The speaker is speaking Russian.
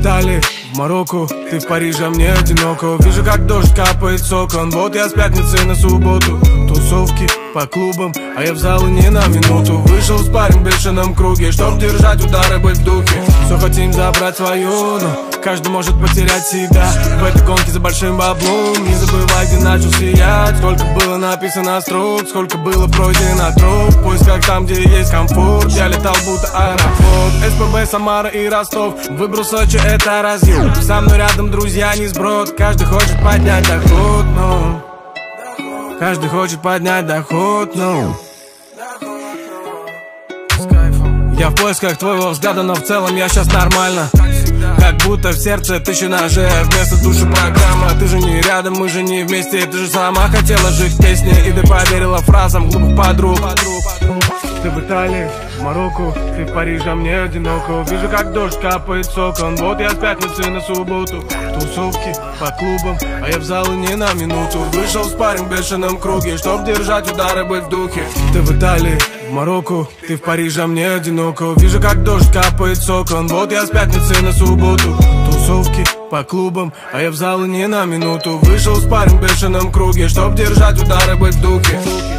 Италии, в Марокко, ты в Париже, мне одиноко. Вижу, как дождь капает с окон. Вот я с пятницы на субботу. Тусовки по клубам, а я в зал не на минуту. Вышел с парень в бешеном круге, чтоб держать удары, быть в духе. Все хотим забрать свое, но каждый может потерять себя в этой гонке за большим баблом. Не забывай, где начал сиять. Сколько было написано строк, сколько было пройдено троп. В поисках там, где есть комфорт. Я летал будто аэрофлот. СПБ, Самара и Ростов. Выбрал Сочи, это разъем. Со мной рядом друзья, не сброд. Каждый хочет поднять доход, но каждый хочет поднять доход, но я в поисках твоего взгляда, но в целом я сейчас нормально. Как будто в сердце тысячи ножей, вместо души программа. Ты же не рядом, мы же не вместе. Ты же сама хотела жить в песне, и ты поверила фразам глупых подруг. Ты в Италии, в Марокко, ты в Париже, мне одиноко. Вижу, как дождь капает с окон. Вот я с пятницы на субботу. Тусовки по клубам, а я в зал не на минуту. Вышел с парнем в бешеном круге, чтоб держать удары, быть в духе. Ты в Италии, в Марокко, ты в Париже, мне одиноко. Вижу, как дождь капает с окон. Вот я с пятницы на субботу. Тусовки по клубам, а я в зал не на минуту. Вышел с парнем в бешеном круге, чтоб держать удары, быть в духе.